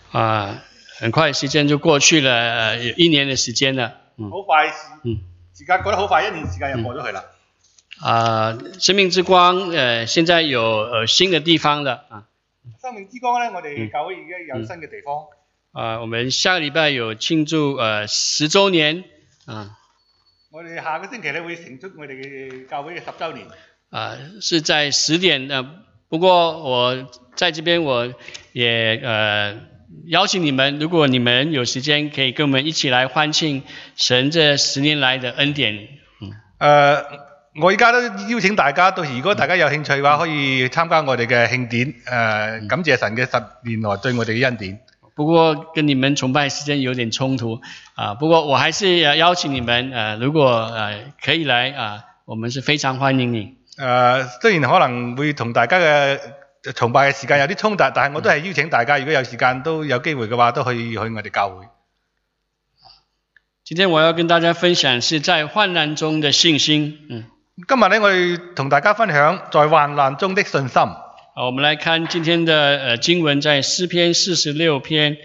很快時間就過去了，有1年的時間了。 好快，時間過得好快，1年時間又過咗去啦。 生命之光現在有新的地方了啊。 生命之光呢，我哋教會已經有新嘅地方。 我們下個禮拜有慶祝10週年啊。 我哋下個星期呢會慶祝我哋嘅教會嘅10週年。 是在10點不過我在這邊我也邀請你們，如果你們有時間，可以跟我們一起來歡慶神這10年來的恩典。 我而家都邀請大家，到時如果大家有興趣嘅話，可以參加我哋嘅慶典，感謝神嘅10年來對我哋嘅恩典。 不過跟你們崇拜時間有點衝突不過我還是邀請你們，如果可以來我們是非常歡迎你。 雖然可能會同大家嘅崇拜嘅時間有啲衝突，但係我都係邀請大家，如果有時間都有機會嘅話，都可以去我哋教會。 今天我要跟大家分享是在患難中的信心。 今日呢，我哋同大家分享在患難中的信心。 我們來看今天的經文，在詩篇46篇。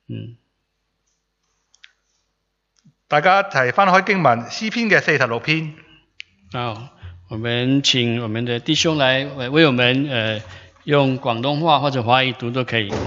大家一齊翻開經文，詩篇嘅46篇。 我們請我們的弟兄來為我們用廣東話或者華語讀都可以。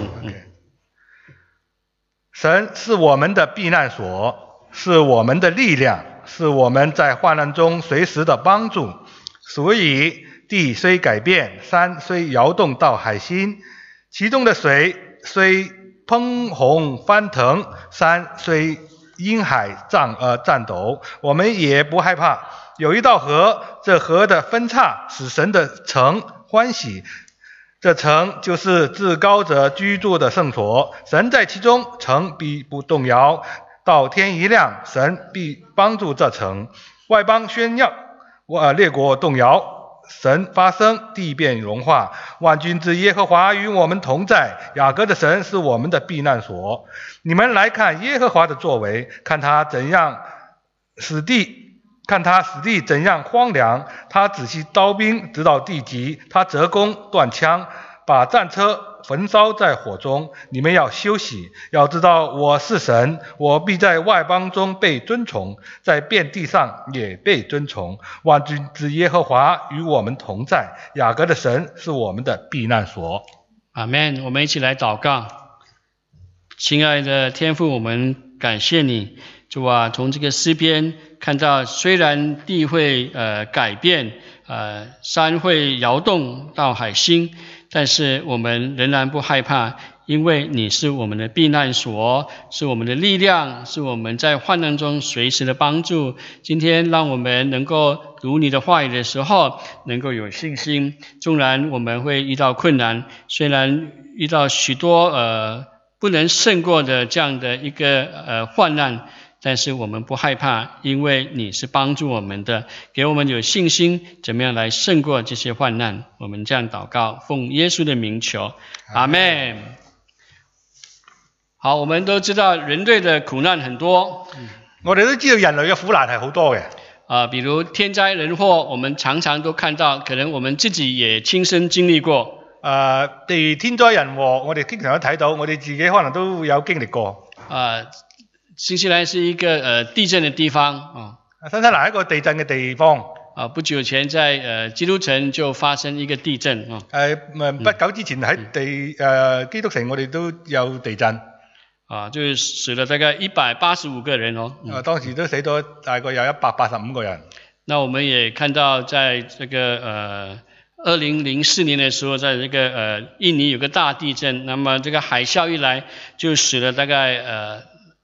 神是我們的避難所，是我們的力量，是我們在患難中隨時的幫助。所以地雖改變，山雖搖動到海心，其中的水雖匉訇翻騰，山雖因海顫抖，我們也不害怕。有一道河，這河的分叉使神的城歡喜，這城就是至高者居住的聖所，神在其中，城必不動搖。到天一亮，神必幫助這城。外邦喧嚷，列國動搖，神發聲，地變融化。萬軍之耶和華與我們同在，雅各的神是我們的避難所。你們來看耶和華的作為，看他使地怎樣荒涼，他止息刀兵直到地極，他折弓斷槍，把戰車焚燒在火中。你們要休息，要知道我是神，我必在外邦中被尊崇，在遍地上也被尊崇。萬軍之耶和華與我們同在，雅各的神是我們的避難所。 阿們。我們一起來禱告。親愛的天父，我們感謝你，主啊，從這個詩篇看到，雖然地會改變，山會搖動到海心，但是我們仍然不害怕，因為你是我們的避難所，是我們的力量，是我們在患難中隨時的幫助。今天讓我們能夠讀你的話語的時候，能夠有信心。縱然我們會遇到困難，雖然遇到許多不能勝過的這樣的一個患難，但是我們不害怕，因為你是幫助我們的，給我們有信心，怎麼樣來勝過這些患難。我們這樣禱告，奉耶穌的名求，阿們。好，我們都知道人類的苦難很多， 我哋都知道人類嘅苦難係好多嘅。 比如天災人禍，我們常常都看到，可能我們自己也親身經歷過。 例如天災人禍，我哋經常都睇到，我哋自己可能都有經歷過。 新西蘭是一個地震的地方新西蘭係一個地震嘅地方。 不久前在基督城就發生一個地震不久之前喺基督城我哋都有地震。 就死了大概185個人當時都死咗大概有185個人。 那我們也看到在這個2004年的時候，在這個印尼有個大地震，那麼這個海嘯一來就死了大概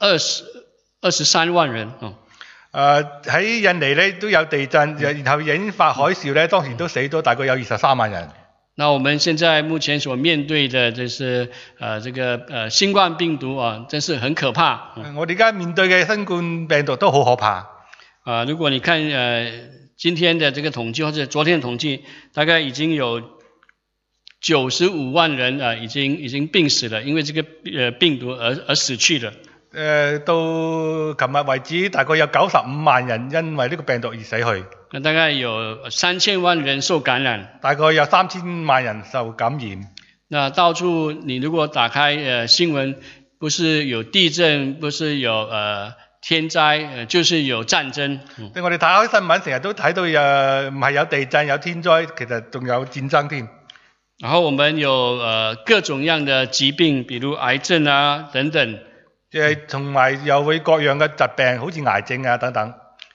23萬人。 喺印尼呢都有地震，然後引發海嘯呢，當時都死咗大概有23萬人。 那我們現在目前所面對的就是這個新冠病毒真是很可怕。 我哋而家面對嘅新冠病毒都好可怕。 如果你看今天的這個統計或者昨天的統計，大概已經有95萬人已經病死了，因為這個病毒而死去了。 到琴日為止，大概有95萬人因為呢個病毒而死去。 那大概有3000萬人受感染， 大概有3000萬人受感染。 那到處你如果打開新聞， 不是有地震，不是有天災，就是有戰爭。 我哋睇開新聞，成日都睇到唔係有地震有天災，其實仲有戰爭添。 然後我們有各種樣的疾病，比如癌症啊等等。 即係同埋又會各樣嘅疾病，好似癌症啊等等。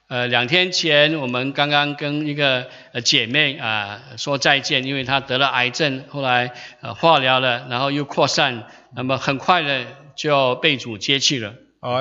2天前我們剛剛跟一個姐妹說再見，因為她得了癌症，後來化療了，然後又擴散，那麼很快的就被主接去了。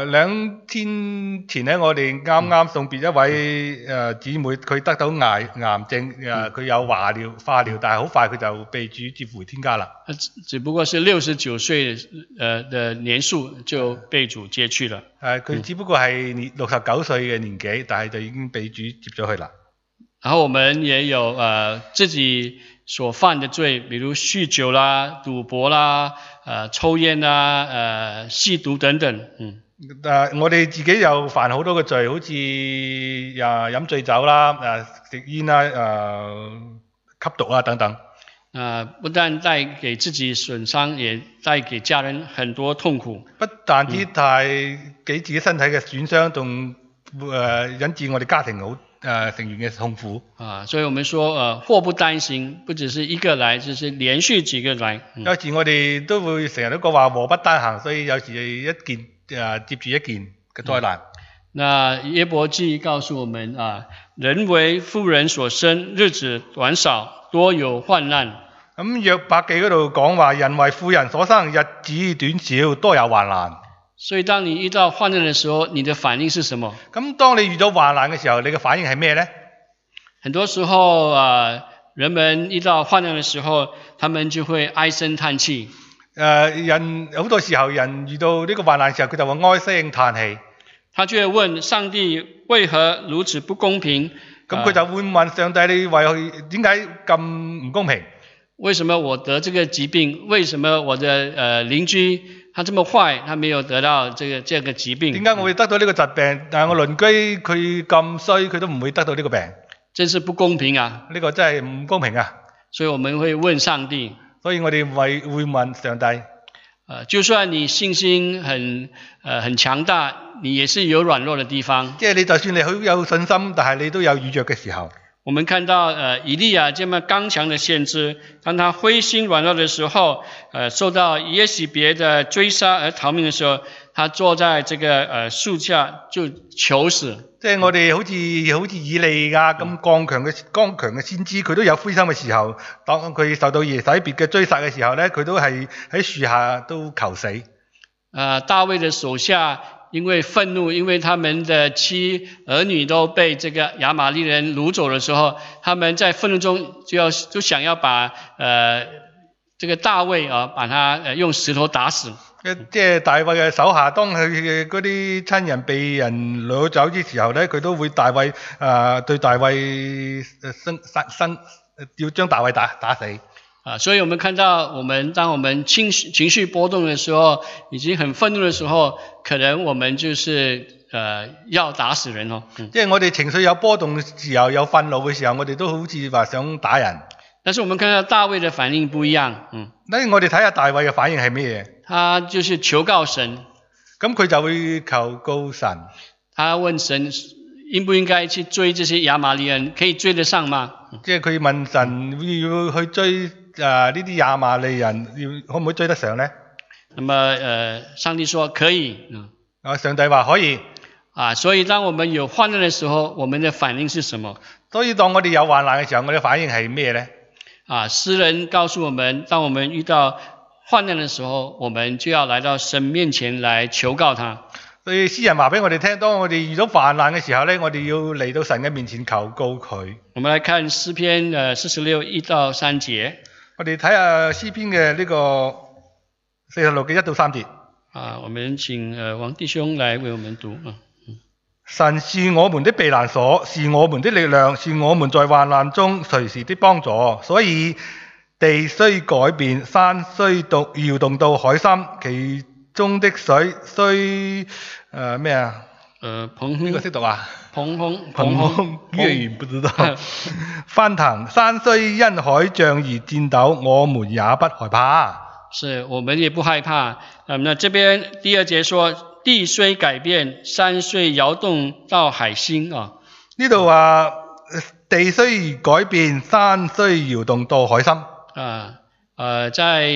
2天前呢，我哋啱啱送別一位姊妹，佢得到癌症，佢有化療，但係好快佢就被主接回天家啦。 只不過是69歲的年數就被主接去了。 佢只不過係69歲嘅年紀，但係就已經被主接咗去啦。 然後我們也有自己所犯的罪，比如酗酒啦、賭博啦、抽煙啦、吸毒等等。 我哋自己又犯好多嘅罪，好似飲醉酒啦、食煙啦、吸毒啊等等。 不但帶給自己損傷，也帶給家人很多痛苦。 不但只帶給自己身體嘅損傷，仲引致我哋家庭成員嘅痛苦。 所以我們說禍不單行，不只是一個來，就是連續幾個來。 有時我哋都會成日都講話禍不單行，所以有時一件接住一件嘅災難。 那約伯記告訴我們人為婦人所生，日子短少，多有患難。 咁約伯記嗰度講話，人為婦人所生，日子短少，多有患難。 所以當你遇到患難的時候，你的反應是什麼？ 咁當你遇到患難嘅時候，你嘅反應係咩呢？ 很多時候人們遇到患難的時候，他們就會唉聲嘆氣。人好多時候人遇到呢個患難嘅時候，佢就會唉聲嘆氣。 他就會問上帝為何如此不公平？ 咁佢就會問上帝，你為點解咁唔公平？ 為什麼我得這個疾病？為什麼我的鄰居他這麼壞，他沒有得到這個疾病？ 點解我會得到呢個疾病？但係我鄰居佢咁衰，佢都唔會得到呢個病。 真是不公平啊！ 呢個真係唔公平啊！ 所以我們會問上帝。 所以我哋會問上帝。 就算你信心很強大，你也是有軟弱的地方。 即係你就算你好有信心，但係你都有軟弱嘅時候。 我們看到以利亞這麼剛強的先知，當他灰心軟弱的時候，受到耶洗別的追殺而逃命的時候，他坐在這個樹下就求死。 即係我哋好似以利亞咁剛強嘅先知，佢都有灰心嘅時候。當佢受到耶洗別嘅追殺嘅時候呢，佢都係喺樹下都求死。 大衛的手下因為憤怒，因為他們的妻兒女都被這個亞瑪力人擄走的時候，他們在憤怒中就想要把這個大衛把他用石頭打死。 即係大衛嘅手下，當佢嘅嗰啲親人被人攞走之時候呢，佢都會對大衛要將大衛打死。 所以我們看到當我們情緒波動的時候，已經很憤怒的時候，可能我們就是要打死人。 即係我哋情緒有波動嘅時候，有憤怒嘅時候，我哋都好似話想打人。 但是我們看到大衛的反應不一樣。 我哋睇下大衛嘅反應係咩嘢？ 他就是求告神。咁佢就會求告神。 他問神應不應該去追這些亞瑪力人，可以追得上嗎？ 即係佢問神要去追呢啲亞瑪力人，可唔可以追得上呢？ 那麼上帝說可以。 上帝話可以。 所以當我們有患難的時候，我們的反應是什麼？ 所以當我哋有患難嘅時候，我哋反應係咩呢？ 詩人告訴我們，當我們遇到患難的時候，我們就要來到神面前來求告他。 所以詩人話俾我哋聽，當我哋遇到患難嘅時候呢，我哋要嚟到神嘅面前求告佢。 我們來看詩篇46 1到3節。 我哋睇下詩篇嘅呢個46嘅1到3節。 我們請王弟兄來為我們讀。 神是我們的避難所，是我們的力量，是我們在患難中隨時的幫助。所以地雖改變，山雖搖動到海深，其中的水雖咩啊？呢個識讀啊？ 澎澎， 粵語不知道。翻騰，山雖因海漲而顫抖，我們也不害怕。 是我們也不害怕。那這邊第二節說，地雖改變，山雖搖動到海心啊。 呢度話地雖改變，山雖搖動到海心。 在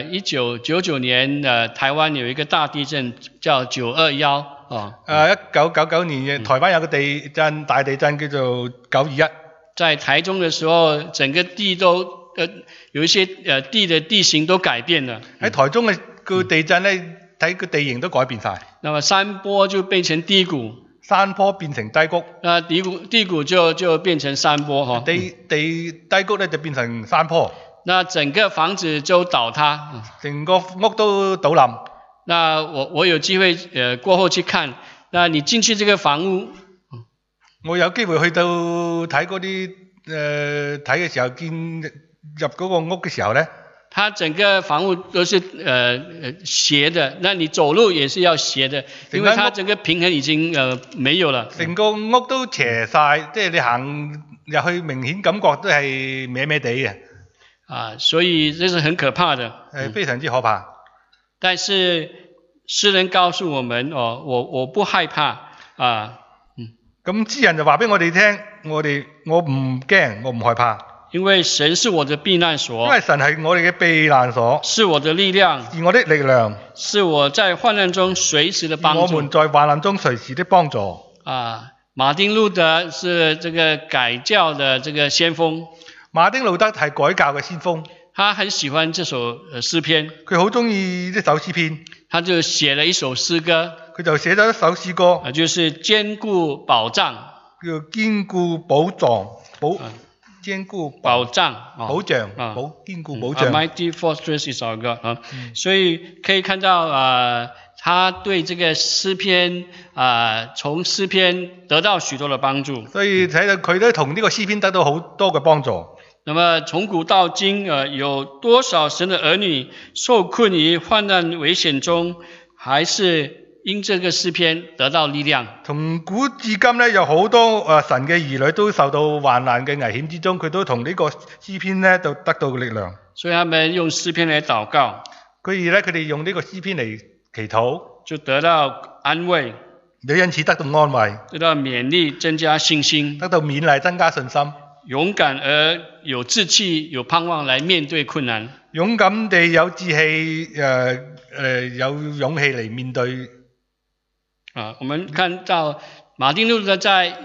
1999年，台灣有一個大地震叫921啊。 1999年台灣有個地震，大地震叫做921。 在台中的時候，整個地都有一些地的地形都改變了。 喺台中嘅個地震呢，睇個地形都改變晒。 那麼山坡就變成低谷， 山坡變成低谷。 那低谷就變成山坡哈。 低谷呢就變成山坡。 那整個房子就倒塌， 成個屋都倒冧。 那我有機會過後去看，那你進去這個房屋， 我有機會去到睇嗰啲睇嘅時候，見入嗰個屋嘅時候呢， 它整個房屋都是斜的，那你走路也是要斜的，因為它整個平衡已經沒有了。 成個屋都斜晒，即係你行入去明顯感覺都係歪歪地嘅。 所以這是很可怕的， 非常之可怕。 但是詩人告訴我們，我不害怕啊。 咁詩人就話俾我哋聽，我唔驚，我唔害怕。 因為神是我的避難所， 因為神係我哋嘅避難所， 是我的力量， 是我的力量， 是我在患難中隨時的幫助。 我們在患難中隨時的幫助。 馬丁路德是這個改教的這個先鋒。 馬丁路德係改教嘅先鋒， 他很喜歡這首詩篇， 佢好中意呢首詩篇， 他就寫了一首詩歌， 佢就寫咗一首詩歌， 就是堅固保障， 叫堅固保障，堅固保障，堅固保障。 Mighty Fortress 一首歌啊，所以可以看到他對這個詩篇從詩篇得到許多的幫助。 所以睇到佢都同呢個詩篇得到好多嘅幫助。 那麼從古到今，有多少神的兒女受困於患難危險中，還是因這個詩篇得到力量？ 從古至今呢，有好多神嘅兒女都受到患難嘅危險之中，佢都同呢個詩篇呢就得到力量。 所以他們用詩篇嚟禱告， 佢哋用呢個詩篇嚟祈禱， 就得到安慰， 因此得到安慰， 得到勉勵，增加信心， 得到勉勵，增加信心。 勇敢而有志氣、有盼望來面對困難。 勇敢地有志氣，有勇氣嚟面對。 我們看到馬丁路德在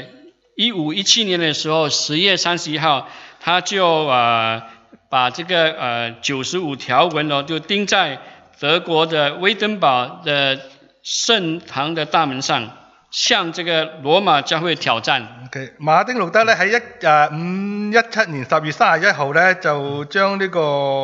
1517年的時候，10月31號，他就把這個95條文就釘在德國的威登堡的聖堂的大門上，向這個羅馬教會挑戰。 馬丁路德咧喺1517年10月31號咧就將呢個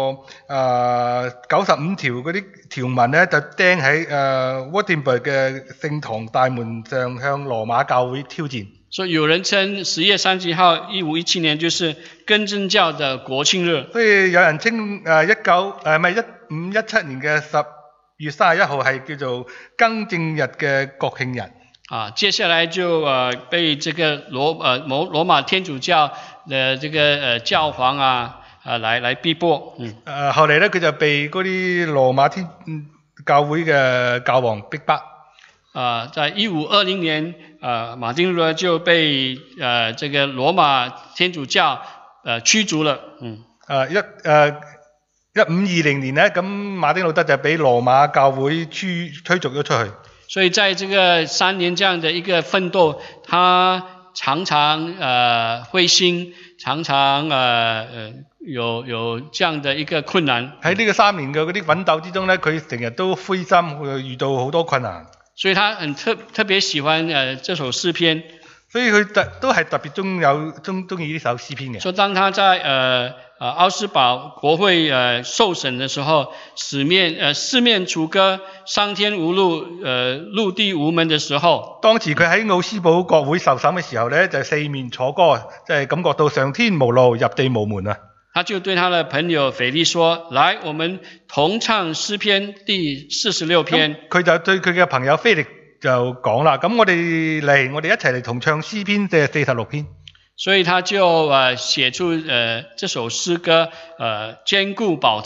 95條嗰啲條文咧就釘喺Wittenberg嘅聖堂大門上，向羅馬教會挑戰。 所以有人稱10月31號1517年就是更正教的國慶日。 所以有人稱1517年嘅10月31號係叫做更正日嘅國慶日。 接下來就被這個羅馬天主教的這個教皇來逼迫。 後嚟咧佢就被嗰啲羅馬天教會嘅教皇逼迫。 在1520年，馬丁路德就被這個羅馬天主教驅逐了。1520年咧，咁馬丁路德就俾羅馬教會驅逐咗出去。 所以在這個3年這樣的一個奮鬥，他常常灰心，常常有這樣的一個困難。 喺呢個3年嘅嗰啲奮鬥之中呢，佢成日都灰心，遇到好多困難。所以他很特別喜歡這首詩篇。 所以佢都係特別中意呢首詩篇嘅。 所以當他在奧斯堡國會受審的時候，四面楚歌，上天無路，陸地無門的時候， 當時佢喺奧斯堡國會受審嘅時候呢，就四面楚歌，即係感覺到上天無路，入地無門啊。 他就對他的朋友腓力說：來，我們同唱詩篇第46篇。 佢就對佢嘅朋友腓力就講啦，咁我哋一齊嚟同唱詩篇嘅46篇。 所以他就寫出這首詩歌，堅固保障。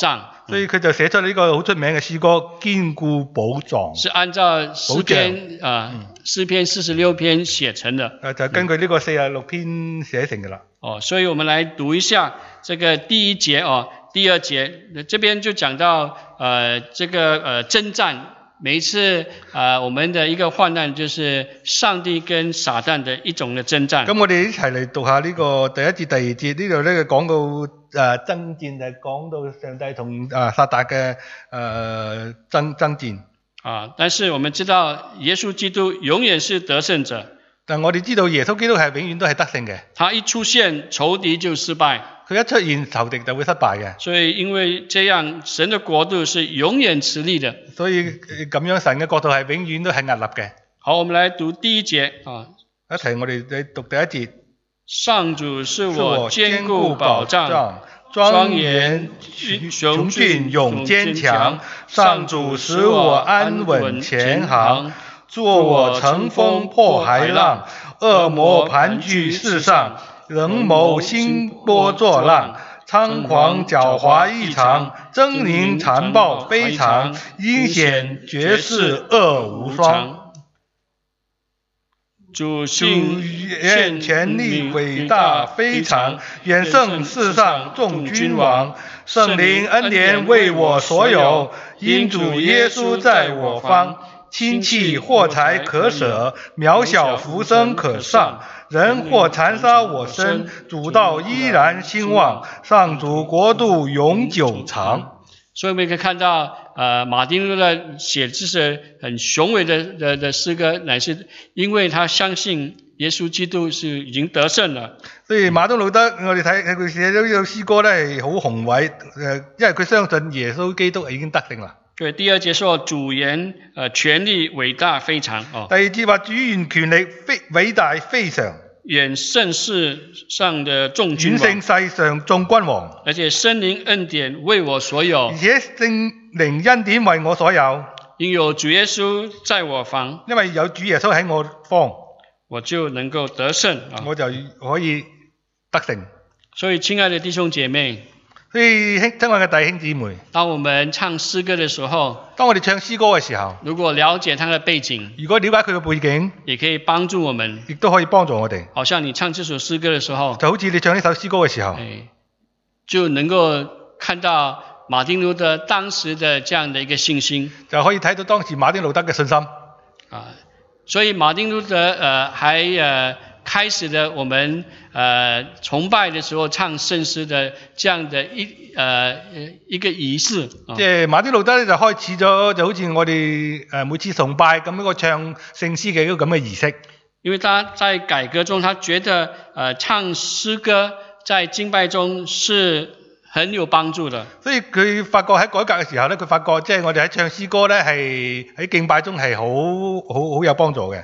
所以佢就寫出呢個好出名嘅詩歌《堅固寶藏》。 是按照詩篇詩篇46篇寫成的。 就根據呢個46篇寫成嘅啦。 所以我們來讀一下這個第1節第2節，這邊就講到這個征戰。每一次我們的一個患難，就是上帝跟撒旦的一種的征戰。咁我哋一齊嚟讀下呢個第1節、第2節，呢度咧講到爭戰，就講到上帝同撒旦嘅爭戰。 但是我們知道耶穌基督永遠是得勝者。 但我哋知道耶穌基督係永遠都係得勝嘅。 他一出現，仇敵就失敗。 佢一出現，仇敵就會失敗嘅。 所以因為這樣，神的國度是永遠持立的。 所以咁樣，神嘅國度係永遠都係屹立嘅。 好，我們來讀第1節一齊我哋嚟讀第1節。 上主是我堅固保障，莊嚴雄峻永堅強。上主使我安穩前行，作我乘風破海浪。惡魔盤踞世上，人謀興波作浪。猖狂狡猾異常，狰狞殘暴非常，陰險絕世惡無雙。主現權力偉大非常，遠勝世上眾君王。聖靈恩典為我所有，因主耶穌在我方。親戚貨財可捨，渺小浮生可上。人或殘殺我身，主道依然興旺。上主國度永久長。所以我們可以看到，馬丁路德寫這是很雄偉的詩歌，乃是因為他相信耶穌基督是已經得勝了。所以馬丁路德我哋睇佢寫咗呢首詩歌咧係好宏偉，因為佢相信耶穌基督已經得勝啦。對，第2節說主言權力偉大非常。第2節話主言權力偉大非常。遠勝世上的眾君王，遠勝世上眾君王，而且聖靈恩典為我所有，而且聖靈恩典為我所有，因有主耶穌在我方，因為有主耶穌喺我方，我就能夠得勝，我就可以得勝。所以親愛的弟兄姐妹，所以親愛嘅弟兄姊妹，當我們唱詩歌的時候，當我哋唱詩歌嘅時候，如果了解它的背景，如果了解佢嘅背景，也可以幫助我們，亦都可以幫助我哋。好像你唱這首詩歌嘅時候，就好似你唱呢首詩歌嘅時候，就能夠看到馬丁路德當時的這樣的一個信心，就可以睇到當時馬丁路德嘅信心。所以馬丁路德還開始了我們崇拜的時候唱聖詩的這樣的一個儀式。即係馬丁路德就開始咗，就好似我哋每次崇拜咁一個唱聖詩嘅一個咁嘅儀式。因為他在改革中，他覺得唱詩歌在敬拜中是很有幫助的。所以佢發覺喺改革嘅時候咧，佢發覺即係我哋喺唱詩歌咧係喺敬拜中係好有幫助嘅。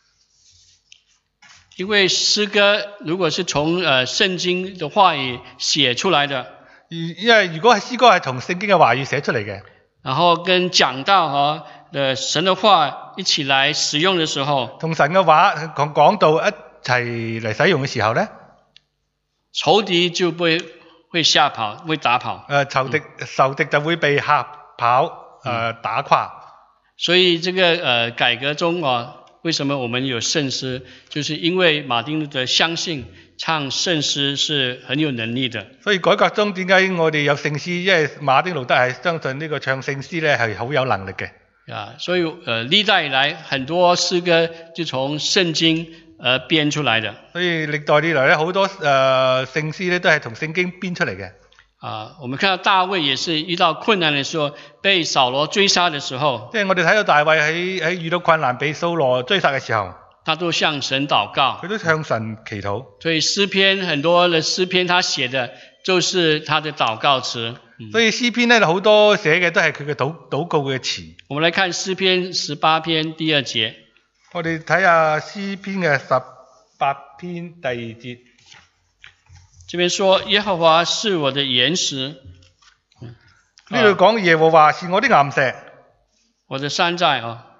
因為詩歌如果是從聖經的話語寫出來的，因為如果係詩歌係從聖經嘅話語寫出嚟嘅，然後跟講道和神的話一起來使用的時候，同神嘅話講道一齊嚟使用嘅時候咧，仇敵就會嚇跑，會打跑。仇敵就會被嚇跑，打垮。所以這個改革中為什麼我們有聖詩？就是因為馬丁路德相信唱聖詩是很有能力的。所以改革中點解我哋有聖詩？因為馬丁路德係相信呢個唱聖詩咧係好有能力嘅。所以歷代以來很多詩歌就從聖經編出來的。所以歷代以來咧好多聖詩咧都係從聖經編出嚟嘅。我們看到大衛也是遇到困難的時候，被掃羅追殺的時候，即係我哋睇到大衛喺遇到困難被掃羅追殺嘅時候，他都向神禱告，佢都向神祈禱。所以詩篇很多的詩篇，他寫的就是他的禱告詞。所以詩篇呢好多寫嘅都係佢嘅禱告嘅詞。我們來看詩篇18篇第2節，我哋睇下詩篇嘅18篇第2節。這邊說耶和華是我的岩石，呢度講耶和華是我的岩石，我的山寨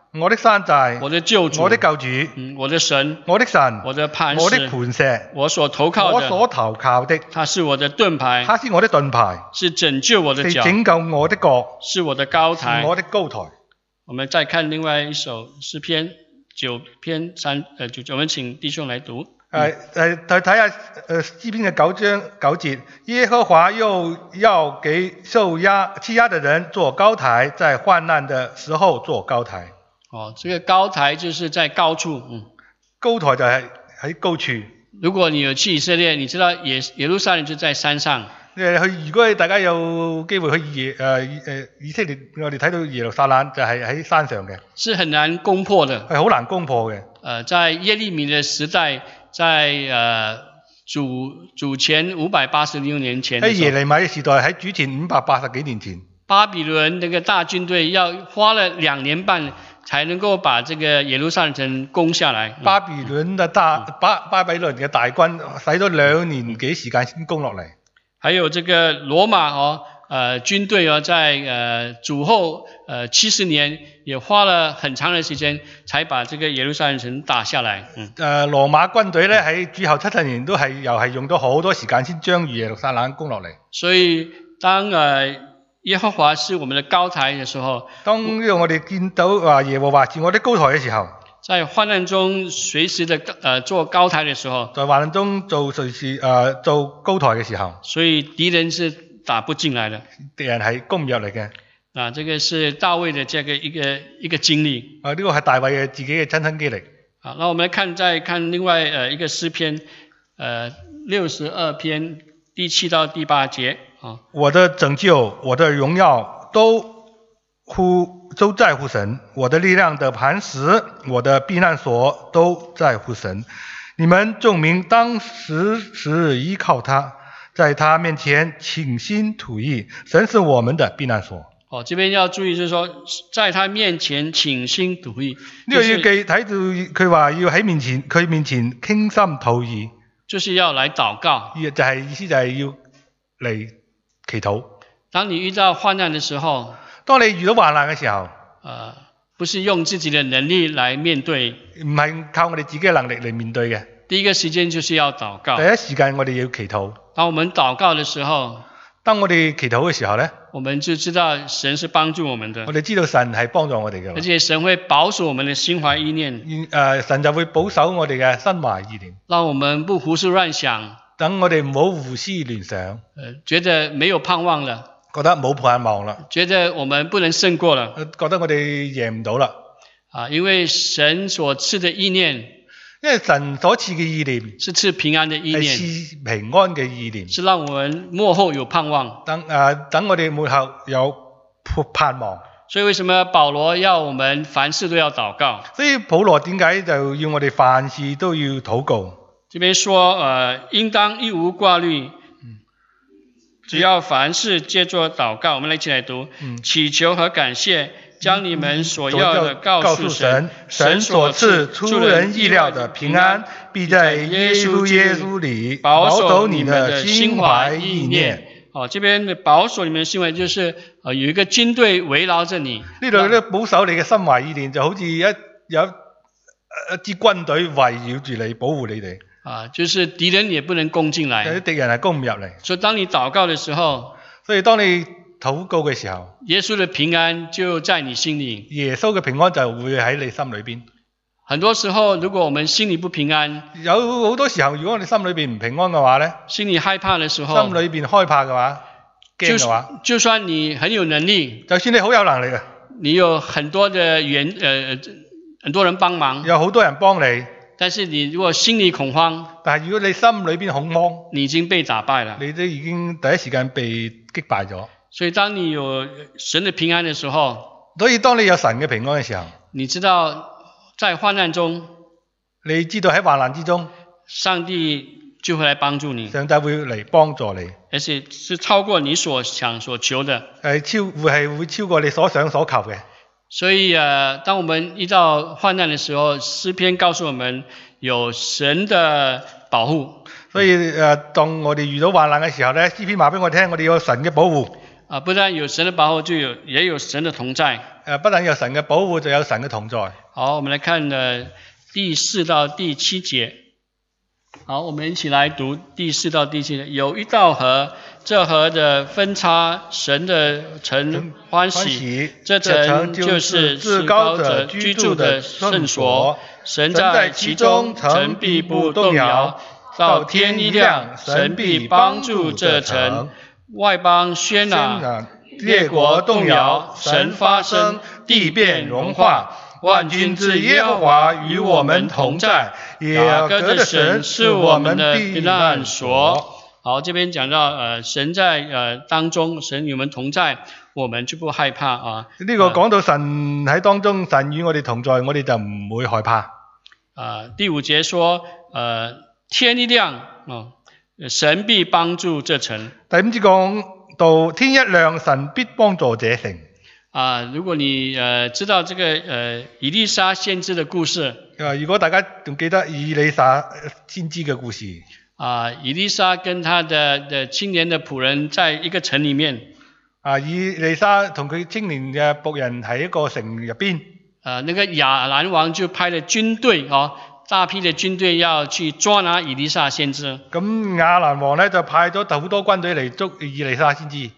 我的山寨， 我的救主， 我的救主， 我的神， 我的神， 我的磐石， 我的磐石， 我所投靠的， 我所投靠的， 他是我的盾牌， 他是我的盾牌， 是拯救我的脚， 是拯救我的角， 是我的高台， 是我的高台。 我们再看另外一首诗篇9篇3，我们請弟兄來讀。 睇下詩篇嘅9章9節，耶和華又要給受欺壓的人做高台，在患難的時候做高台。 這個高台就是在高處， 高台就係喺高處。 如果你有去以色列，你知道耶路撒冷就在山上。 如果大家有機會去以色列，我哋睇到耶路撒冷就係喺山上嘅， 是很難攻破的， 係好難攻破嘅。 在耶利米的時代，在主前586年前， 喺耶利米嘅時代，喺主前580幾年前， 巴比倫那個大軍隊要花了2年半才能夠把這個耶路撒冷城攻下來。 巴比倫嘅巴比倫嘅大軍使咗2年幾時間先攻落嚟。還有這個羅馬軍隊在主後70年也花了很長的時間才把這個耶路撒冷城打下來。羅馬軍隊咧喺主後70年都又係用咗好多時間先將耶路撒冷攻落嚟。所以當耶和華是我們的高台嘅時候，當我哋見到耶和華是我哋高台嘅時候，在患難中隨時的做高台的時候，在患難中隨時做高台嘅時候，所以敵人是打不進來的，敵人係攻唔入嚟嘅。這個是大衛的這個一個經歷。呢個係大衛嘅自己嘅親身經歷。好，那我們再看另外一個詩篇，62篇第7到第8節。我的拯救，我的榮耀都在乎神，我的力量的磐石，我的避難所都在乎神。你們眾民當時依靠他，在他面前傾心吐意。神是我們的避難所。這邊要注意就是說，在他面前傾心吐意。呢個要睇到佢話要喺佢面前傾心吐意，就是要來禱告。意思就係要嚟祈禱。當你遇到患難的時候，當你遇到患難嘅時候，不是用自己的能力來面對，唔係靠我哋自己嘅能力嚟面對嘅。第一個時間就是要禱告。第一時間我哋要祈禱。當我們禱告嘅時候，當我哋祈禱嘅時候咧，我們就知道神是幫助我們的。我哋知道神係幫助我哋嘅，而且神會保守我們的心懷意念。神就會保守我哋嘅心懷意念，讓我們不胡思亂想。等我哋唔好胡思亂想，覺得沒有盼望了。覺得冇盼望啦，覺得我們不能勝過了，覺得我哋贏唔到啦。因為神所賜的意念，因為神所賜嘅意念是賜平安的意念，係賜平安嘅意念，是讓我們末後有盼望。等我哋末後有盼望。所以為什麼保羅要我們凡事都要禱告？所以保羅點解就要我哋凡事都要禱告？這邊說應當一無掛慮。只要凡事借着禱告，我們一起來讀，祈求和感謝，將你們所要的告訴神，神所賜出人意料的平安，必在耶穌裏保守你的心懷意念。這邊的保守你們的心懷就是有一個軍隊圍繞着你。呢度咧保守你嘅心懷意念，就好似有一支軍隊圍繞住你，保護你哋。就是敵人也不能攻進來，有啲敵人係攻唔入嚟。所以當你禱告的時候，當你禱告嘅時候，耶穌的平安就在你心裏，耶穌嘅平安就會喺你心裏邊。很多時候，如果我們心裏不平安，有好多時候，如果我哋心裏邊唔平安嘅話咧，心裏害怕嘅時候，心裏邊害怕嘅話，驚嘅話，就算你很有能力，就算你好有能力嘅，你有很多的很多人幫忙，有好多人幫你。但是你如果心裏恐慌，但係如果你心裏邊恐慌，你已經被打敗了，你都已經第一時間被擊敗咗。所以當你有神的平安的時候，所以當你有神嘅平安嘅時候，你知道在患難中，你知道喺患難之中，上帝就會來幫助你，上帝會嚟幫助你，而且是超過你所想所求的，會超過你所想所求嘅。所以當我們遇到患難的時候，詩篇告訴我們有神的保護。所以當我哋遇到患難嘅時候咧，詩篇話俾我聽，我哋有神嘅保護。 不但有神的保護，也有神的同在。 不但有神嘅保護，就有神嘅同在。 好，我們來看第4到第7節。好，我們一起來讀第4到第7節。有一道河，這河的分叉，神的城歡喜，這城就是至高者居住的聖所。神在其中，城必不動搖。到天一亮，神必幫助這城。外邦喧嚷，列國動搖，神發聲，地變融化。萬軍之耶和華與我們同在，雅各的神是我們的避難所。好，這邊講到神在當中，神與我們同在，我們就不害怕啊。 呢個講到神喺當中，神與我哋同在，我哋就唔會害怕。 第5節說，天一亮，神必幫助這城。 第5節講到天一亮，神必幫助這城。 如果你知道這個以利沙先知的故事， 如果大家仲記得以利沙先知嘅故事， 以利沙跟他的青年的僕人在一個城裏面， 以利沙同佢青年嘅僕人喺一個城入邊， 那個亞蘭王就派了軍隊大批的軍隊要去抓拿以利沙先知。 咁亞蘭王呢，就派咗好多軍隊嚟捉以利沙先知。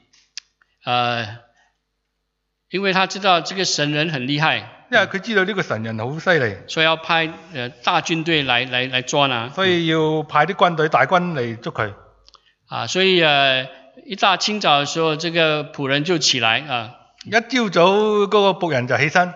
因為他知道這個神人很厲害， 因為佢知道呢個神人好犀利， 所以要派大軍隊來抓拿， 所以要派啲軍隊大軍嚟捉佢。 所以一大清早的時候，這個僕人就起來一朝早嗰個僕人就起身。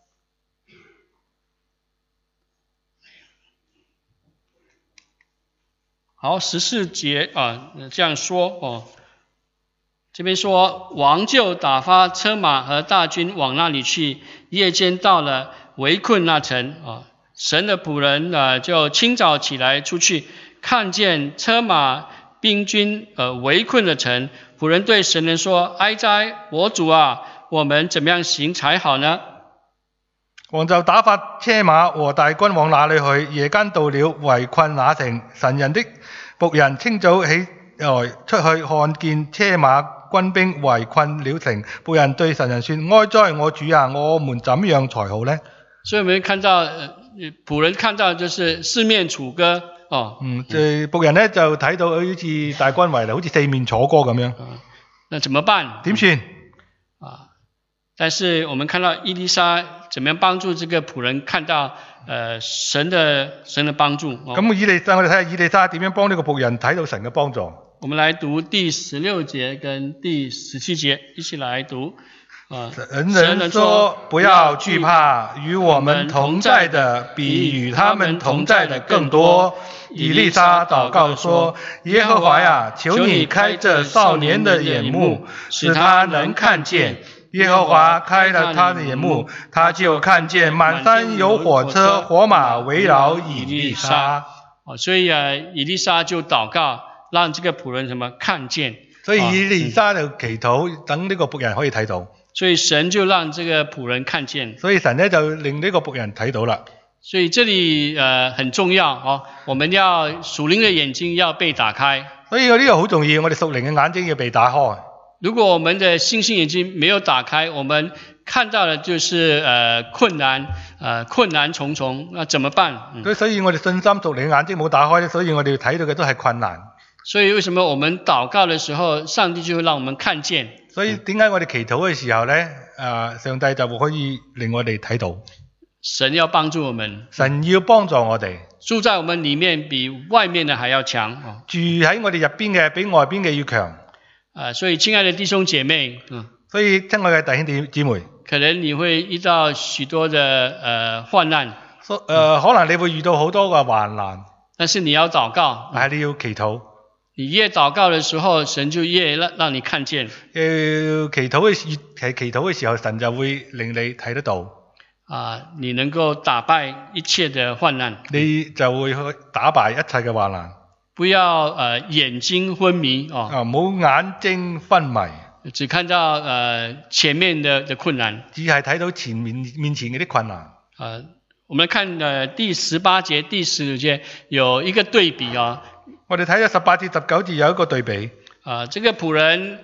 好，14節這樣說這邊說，王就打發車馬和大軍往那裡去，夜間到了，圍困那城。神的僕人就清早起來出去，看見車馬兵軍圍困了城。僕人對神人說：哀哉，我主啊，我們怎麼樣行才好呢？ 王就打發車馬和大軍往那裡去，夜間到了，圍困那城。神人的僕人清早起來出去，看見車馬軍兵圍困了城。僕人對神人說：哀哉，我主啊，我們怎樣才好呢？ 所以我們看到僕人看到就是四面楚歌僕人呢就睇到好似大軍圍嚟，好似四面楚歌咁樣。 那怎麼辦？ 點算？ 但是我們看到以利沙怎麼樣幫助這個僕人看到神的幫助。 咁以利沙，我哋睇下以利沙點樣幫呢個僕人睇到神嘅幫助。 我們來讀第16節跟第17節，一起來讀。 神人說：不要懼怕，與我們同在的比與他們同在的更多。以利沙禱告說：耶和華呀，求你開這少年的眼目，使他能看見。耶和華開了他的眼目，他就看見滿山有火車火馬圍繞以利沙。 所以以利沙就禱告，讓這個僕人看見。 所以以利沙就祈禱，等呢個僕人可以睇到。 所以神就讓這個僕人看見。 所以神呢就令呢個僕人睇到啦。 所以這裏很重要我們要屬靈的眼睛要被打開。 所以呢個好重要，我哋屬靈嘅眼睛要被打開。 如果我們的信心眼睛沒有打開，我們看到的就是困難重重，那怎麼辦？ 所以我哋信心屬靈眼睛冇打開，所以我哋睇到嘅都係困難。 所以為什麼我們禱告的時候，上帝就會讓我們看見？ 所以點解我哋祈禱嘅時候呢，上帝就可以令我哋睇到。 神要幫助我們。 神要幫助我哋。 住在我們裡面比外面的還要強。 住喺我哋入邊嘅比外邊嘅要強。 所以親愛的弟兄姐妹， 所以親愛嘅弟兄姊妹， 可能你會遇到許多的患難。 可能你會遇到好多嘅患難。 但是你要禱告。 但係你要祈禱。 你越禱告的時候，神就越讓你看見。 祈禱嘅時候，神就會令你睇得到。 你能夠打敗一切的患難。 你就會去打敗一切嘅患難。 不要眼睛昏迷唔好眼睛昏迷， 只看到前面的困難， 只係睇到面前嗰啲困難。 我們看第18節、第19節有一個對比我哋睇咗18至19節有一個對比。 這個僕人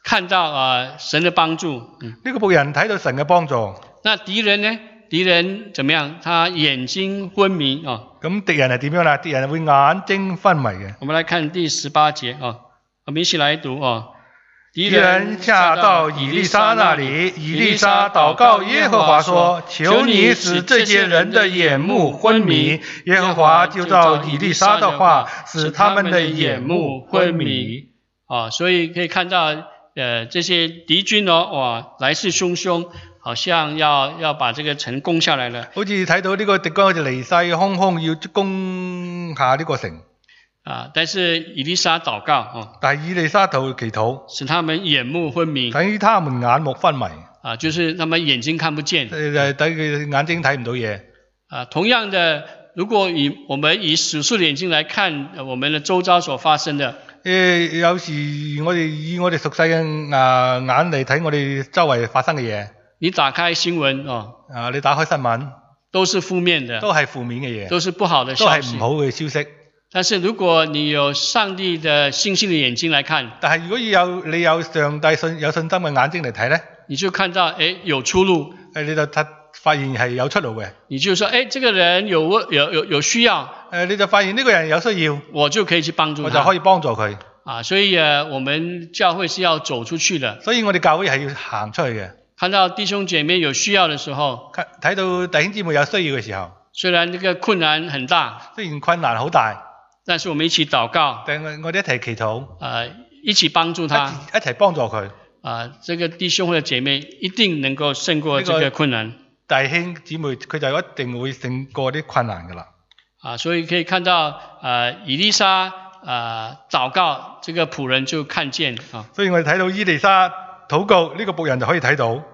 看到神的幫助。 呢個僕人睇到神嘅幫助。 那敵人呢？敵人怎麼樣？他眼睛昏迷咁敵人係點樣啦？敵人會眼睛昏迷嘅。 我們來看第18節我們一起來讀敵人下到以利沙那裡，以利沙禱告耶和華說：求你使這些人的眼目昏迷。耶和華就照以利沙的話，使他們的眼目昏迷。 所以可以看到這些敵軍來勢洶洶，好像要把這個城攻下來了。 好似睇到呢個敵軍好似嚟勢洶洶，要攻下呢個城。 但是以利沙禱告但係以利沙祈禱， 使他們眼目昏迷。 等於他們眼目昏迷。 就是他們眼睛看不見。 等佢眼睛睇唔到嘢。 同樣的，如果我們以屬屬的眼睛來看我們的周遭所發生的， 有時我哋以我哋熟悉嘅眼嚟睇我哋周圍發生嘅嘢。你打開新聞你打開新聞， 都是負面的， 都係負面嘅嘢， 都是不好的消息， 都係唔好嘅消息。 但是如果你有上帝的信心的眼睛來看， 但係如果你有上帝有信心嘅眼睛嚟睇咧， 你就看到有出路， 你就發現係有出路嘅。 你就說這個人有需要， 你就發現呢個人有需要， 我就可以去幫助他， 我就可以幫助佢。 所以我們教會是要走出去的， 所以我哋教會係要行出去嘅。 看到弟兄姐妹有需要的時候， 睇到弟兄姊妹有需要嘅時候， 雖然這個困難很大， 雖然困難好大， 但是我們一起禱告， 我哋一齊祈禱， 一起幫助他， 一齊幫助佢。 這個弟兄或者姐妹一定能夠勝過這個困難。 弟兄姊妹佢就一定會勝過啲困難噶啦。 所以可以看到以利沙禱告，這個僕人就看見所以我哋睇到以利沙禱告，呢個僕人就可以睇到。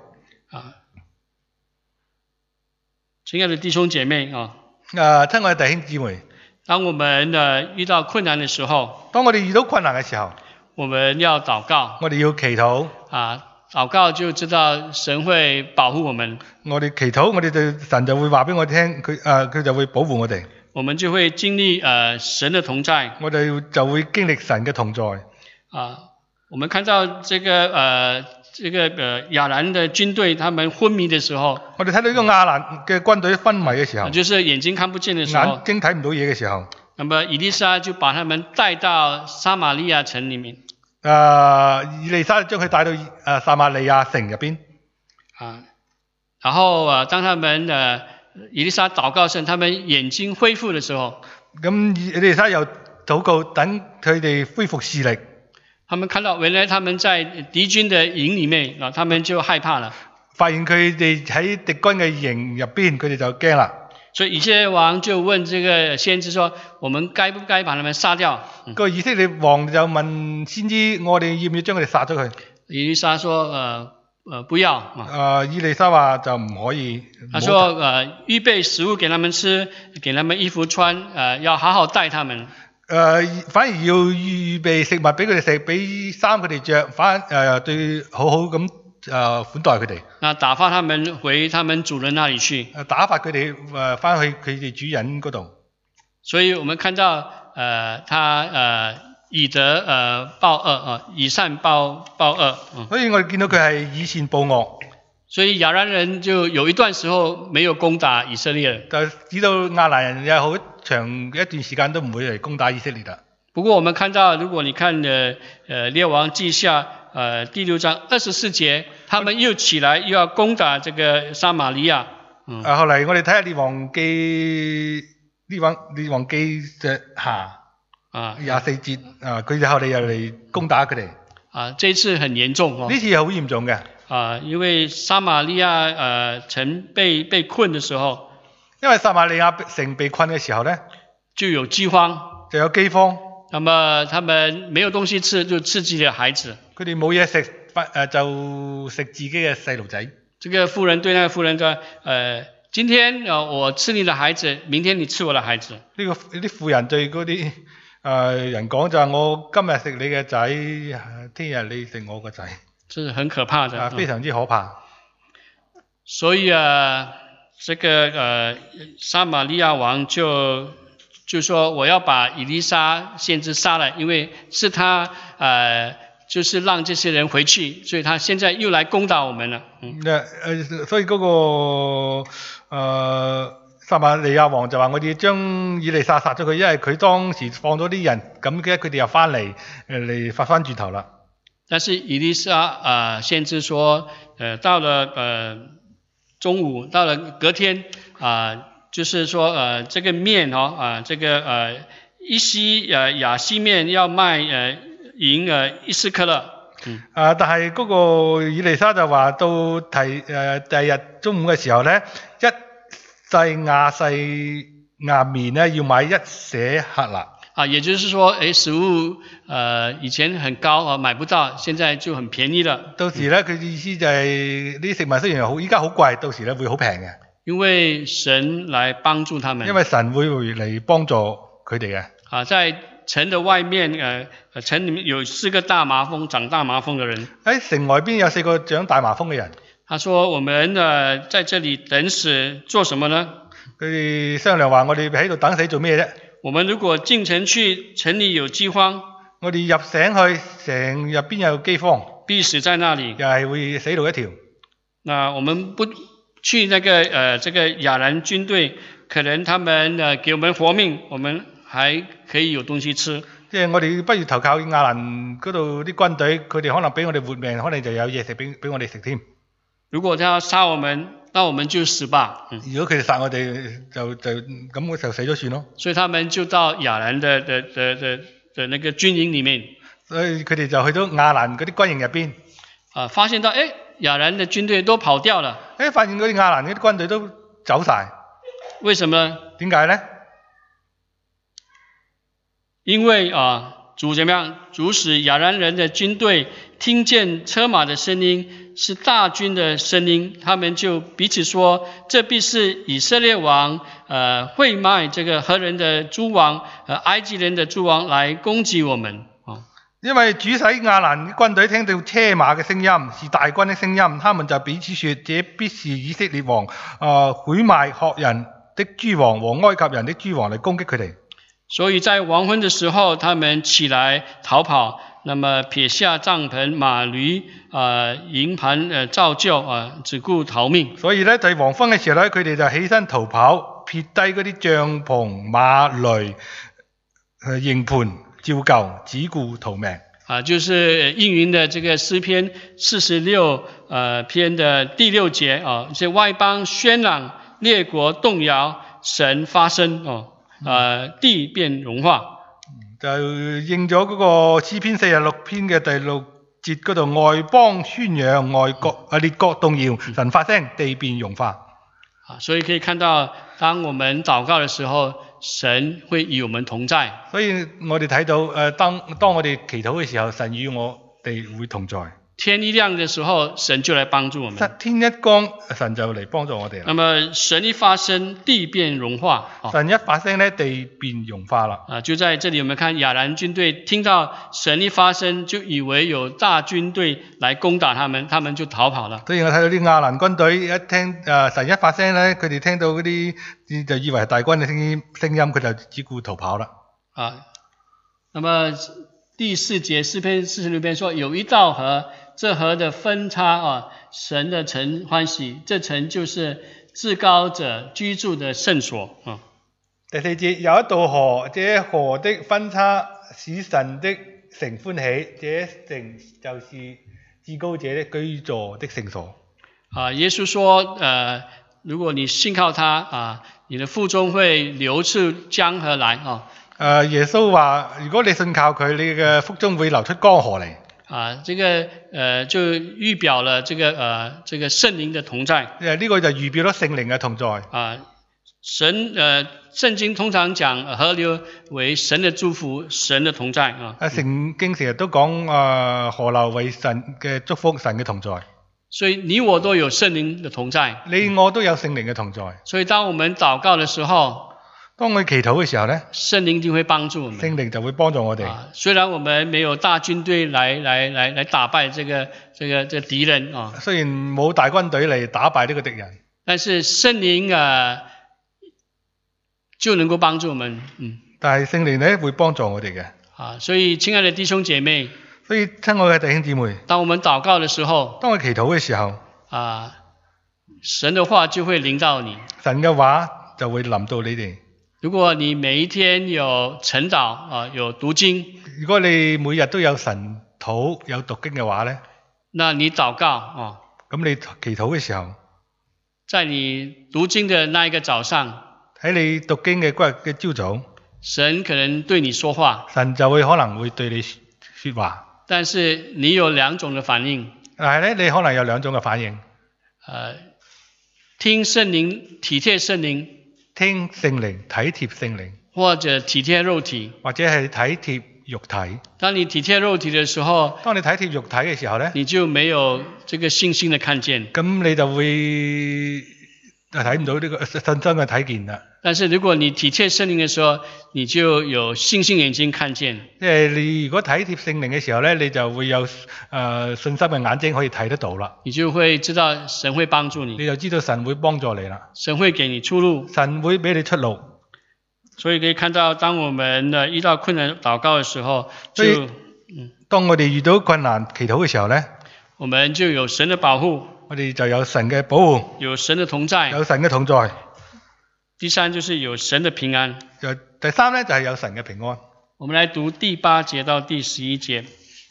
親愛的弟兄姐妹親愛的弟兄姊妹， 當我們遇到困難的時候， 當我哋遇到困難嘅時候， 我們要禱告， 我哋要祈禱。 禱告就知道神會保護我們。 我哋祈禱，我哋神就會話俾我聽，佢就會保護我哋。 我們就會經歷神的同在。 我哋就會經歷神嘅同在。 我們看到這個亞蘭的軍隊，他們昏迷的時候， 我哋睇到呢個亞蘭嘅軍隊昏迷嘅時候， 就是眼睛看不見的時候， 眼睛睇唔到嘢嘅時候， 那麼以利沙就把他們帶到撒瑪利亞城裏面。 以利沙將佢帶到撒瑪利亞城入邊。 然後當他們以利沙禱告聲，他們眼睛恢復的時候， 咁以利沙又禱告，等佢哋恢復視力。 他們看到原來他們在敵軍的營裏面，他們就害怕了。 發現佢哋喺敵軍嘅營入邊，佢哋就驚啦。 所以以色列王就問這個先知說：我們該不該把他們殺掉？ 個以色列王就問先知：我哋要唔要將佢哋殺咗佢？ 以利沙說：不要。 以利沙話就唔可以。 他說：預備食物給他們吃，給他們衣服穿，要好好待他們。 反而要預備食物俾佢哋食，俾衫佢哋着，對好好咁款待佢哋。 那打發他們回他們主人那裡去。 打發佢哋翻去佢哋主人嗰度。所以我們看到他以德報惡以善報惡。 所以我哋見到佢係以善報惡。 所以亞蘭人就有一段時候沒有攻打以色列。 就知道亞蘭人有好長一段時間都唔會嚟攻打以色列啦。 不過我們看到，如果你看列王記下第6章24節，他們又起來又要攻打這個撒瑪利亞。 後嚟我哋睇下列王記嘅下24節，佢哋後嚟又嚟攻打佢哋。 這一次很嚴重。 呢次係好嚴重嘅。 因為撒瑪利亞城被困的時候， 因為撒瑪利亞城被困嘅時候呢， 就有饑荒， 就有饑荒。 那麼他們沒有東西吃，就吃自己的孩子。 佢哋冇嘢食，就食自己嘅細路仔。 這個婦人對那個婦人說：今天我吃你的孩子，明天你吃我的孩子。呢啲婦人對嗰啲人講就係：我今日食你嘅仔，聽日你食我個仔。 是很可怕的。 非常之可怕。 所以這個撒瑪利亞王就說：我要把以利沙先知殺了，因為是他就是讓這些人回去，所以他現在又來攻打我們了。 所以嗰個撒瑪利亞王就話：我哋將以利沙殺咗佢，因為佢當時放咗啲人，咁佢哋又翻嚟發翻轉頭啦。 但是以利沙先知說，到了中午，到了隔天就是說這個麵這個一西亞西麵要賣銀10克勒。 但係嗰個以利沙就話到第二日中午嘅時候咧，一細亞麵咧要買1舍客勒。 也就是說，食物以前很高買不到，現在就很便宜了。 到時咧，佢意思就係啲食物雖然依家好貴，到時咧會好平嘅。 因為神來幫助他們。因為神會嚟幫助佢哋嘅。 在城的外面，城裏面有4個大麻風、長大麻風的人。 喺城外邊有4個長大麻風嘅人。 他說：我們在這裏等死做什麼呢？ 佢哋商量話：我哋喺度等死做咩啫？ 我們如果進城去，城裏有饑荒， 我哋入城去，城入邊有饑荒， 必死在那裏， 又係會死路一條。 那我們不去這個亞蘭軍隊，可能他們給我們活命，我們還可以有東西吃。 即係我哋不如投靠亞蘭嗰度啲軍隊，佢哋可能俾我哋活命，可能就有嘢食俾我哋食添。如果他要殺我們，那我們就死吧。 如果佢哋殺我哋，就咁我就死咗算咯。 所以他們就到亞蘭的那個軍營裡面。 所以佢哋就去到亞蘭嗰啲軍營入邊。 發現到亞蘭的軍隊都跑掉了。 發現嗰啲亞蘭嗰啲軍隊都走晒。為什麼？點解呢？ 因為主怎麼樣？主使亞蘭人的軍隊聽見車馬的聲音，是大軍的聲音，他們就彼此說：這必是以色列王賄賣這個何人的諸王埃及人的諸王來攻擊我們。 因為主使亞蘭軍隊聽到車馬嘅聲音，是大軍的聲音，他們就彼此說：這必是以色列王賄賣何人的諸王和埃及人的諸王嚟攻擊佢哋。 所以在黃昏的時候，他們起來逃跑，那麼撇下帳篷、馬驢、營盤照舊只顧逃命。 所以咧，在黃昏嘅時候咧，佢哋就起身逃跑，撇低嗰啲帳篷、馬驢、營盤照舊，只顧逃命。 就是應云的這個詩篇46篇的第6節這外邦喧嚷，列國動搖，神發聲地變融化， 就應咗嗰個詩篇46篇嘅第6節嗰度，外邦宣揚，列國動搖，神發聲，地變融化。 所以可以看到，當我們禱告的時候，神會與我們同在。 所以我哋睇到當我哋祈禱嘅時候，神與我哋會同在。 天一亮的時候，神就來幫助我們。 天一光，神就嚟幫助我哋。 那麼神一發聲，地變融化。 神一發聲呢，地變融化啦。 就在這裏，我們看亞蘭軍隊聽到神一發聲，就以為有大軍隊來攻打他們，他們就逃跑了。 所以我睇到啲亞蘭軍隊一聽神一發聲呢，佢哋聽到嗰啲就以為係大軍嘅聲音，佢就只顧逃跑啦。 那麼第4節詩篇46篇說，有一道河，這河的分叉神的城歡喜，這城就是至高者居住的聖所。 第4節有一道河，這河的分叉使神的城歡喜，這城就是至高者的居住的聖所。 耶穌說如果你信靠他你的腹中會流出江河來耶穌話：如果你信靠佢，你嘅腹中會流出江河嚟。 這個就預表了這個聖靈的同在。 呢個就預表咗聖靈嘅同在。 聖經通常講河流為神的祝福，神的同在。 聖經成日都講河流為神嘅祝福，神嘅同在。 所以你我都有聖靈的同在。 你我都有聖靈嘅同在。 所以當我們禱告的時候， 當我祈禱嘅時候呢， 聖靈就會幫助我們。 聖靈就會幫助我哋。 雖然我們沒有大軍隊來打敗這個敵人雖然冇大軍隊嚟打敗呢個敵人， 但是聖靈就能夠幫助我們。 但係聖靈呢會幫助我哋嘅。 所以親愛的弟兄姐妹， 所以親愛嘅弟兄姊妹， 當我們禱告的時候， 當我祈禱嘅時候， 神的話就會臨到你。 神嘅話就會臨到你哋。 如果你每一天有晨禱有讀經， 如果你每日都有晨禱有讀經嘅話咧， 那你禱告咁你祈禱嘅時候， 在你讀經的那一個早上， 喺你讀經嘅嗰日嘅朝早， 神可能對你說話， 神就會可能會對你說話。 但是你有兩種嘅反應。 但係咧，你可能有兩種嘅反應。 聽聖靈，體貼聖靈， 聽聖靈，體貼聖靈， 或者體貼肉體， 或者係體貼肉體。 當你體貼肉體嘅時候， 當你體貼肉體嘅時候咧， 你就沒有這個信心嘅看見。 咁你就會睇唔到呢個信心嘅睇見啦。 但是如果你體貼聖靈嘅時候，你就有信心眼睛看見。 即係你如果體貼聖靈嘅時候咧，你就會有信心嘅眼睛可以睇得到啦。 你就會知道神會幫助你。 你就知道神會幫助你啦。 神會給你出路。 神會俾你出路。 所以可以看到，當我們遇到困難禱告嘅時候，就當我哋遇到困難祈禱嘅時候咧， 我們就有神嘅保護。 我哋就有神嘅保護。 有神嘅同在。 有神嘅同在。 第三就是有神的平安。 第三呢，就係有神嘅平安。 我們來讀第8節到第11節。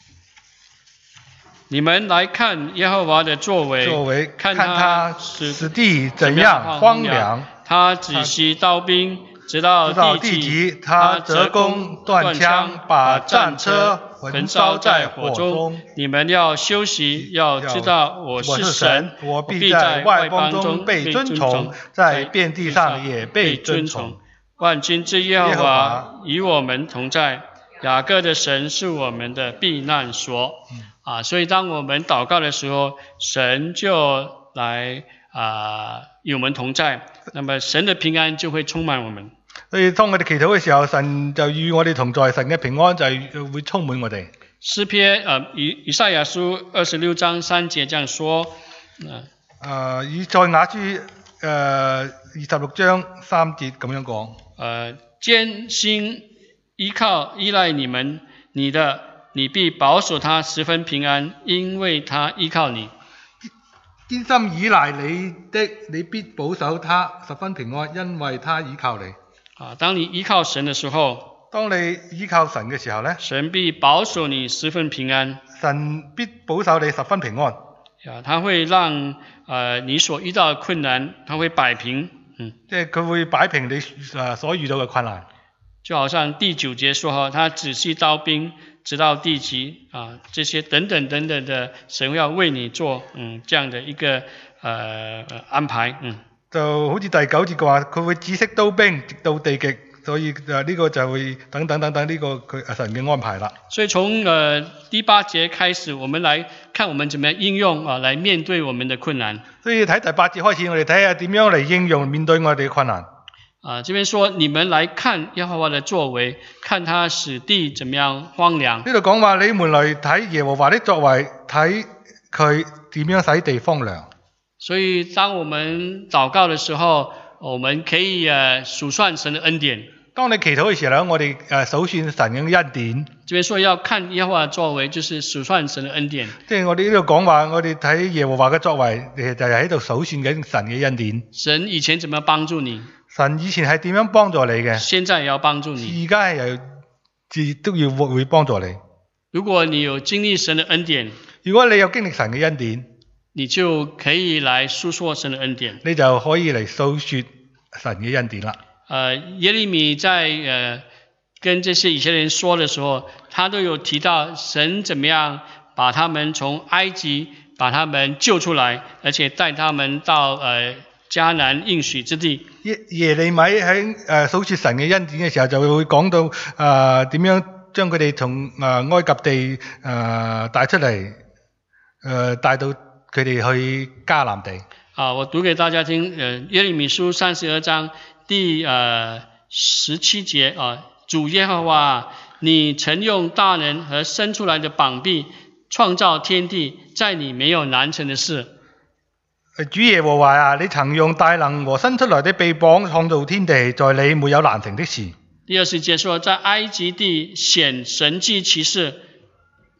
你們來看耶和華的作為，看他使地怎樣荒涼。 他止息刀兵，直到地極。他折弓斷槍，把戰車焚燒在火中。你們要休息，要知道我是神， 我必在外邦中被尊崇，在遍地上也被尊崇。 萬軍之耶和華與我們同在，雅各的神是我們的避難所。所以當我們禱告的時候，神就來與我們同在，那麼神的平安就會充滿我們。 所以當我哋祈禱嘅時候，神就與我哋同在，神嘅平安就會充滿我哋。 詩篇以賽亞書26章3節這樣說。 以賽亞書26章3節咁樣講。 堅心依賴你必保守他十分平安，因為他依靠你。 堅心依賴你的，你必保守他十分平安，因為他依靠你。 當你依靠神的時候， 當你依靠神嘅時候呢， 神必保守你十分平安。 神必保守你十分平安。 他會讓你所遇到的困難，他會擺平。 即係佢會擺平你所遇到嘅困難。 就好像第9節說，他止息刀兵，直到地極。這些等等等等的，神要為你做這樣的一個安排。 就好似第9節嘅話，佢會止息刀兵，直到地極。所以呢個就會等等等等呢個佢神嘅安排啦。 所以從第8節開始，我們來看我們怎麼樣應用來面對我們的困難。 所以睇第8節開始，我哋睇下點樣嚟應用面對我哋嘅困難。 這邊說你們來看耶和華的作為，看他使地怎麼樣荒涼。 呢度講話你們嚟睇耶和華的作為，睇佢點樣使地荒涼。 所以當我們禱告的時候，我們可以數算神的恩典。 當你祈禱嘅時候，我哋數算神嘅恩典。 這邊說要看耶和華的作為，就是數算神的恩典。 即係我哋呢度講話，我哋睇耶和華嘅作為，就係喺度數算緊神嘅恩典。 神以前怎麼幫助你？ 神以前係點樣幫助你嘅？ 現在也要幫助你。 而家又都要會幫助你。 如果你有經歷神的恩典， 如果你有經歷神嘅恩典， 你就可以來訴說神的恩典。 你就可以嚟訴說神嘅恩典啦。 耶利米在跟這些以色列人說的時候，他都有提到神怎麼樣把他們從埃及把他們救出來，而且帶他們到迦南應許之地。 耶利米喺訴說神嘅恩典嘅時候，就會講到點樣將佢哋從埃及地帶出嚟，帶到佢哋去迦南地。 我讀給大家聽，耶利米書32章第17節，主耶和華，你曾用大能和伸出來的膀臂創造天地，在你沒有難成的事。 主耶和華啊，你曾用大能和伸出來的臂膀創造天地，在你沒有難成的事。 第20節說，在埃及地顯神蹟奇事。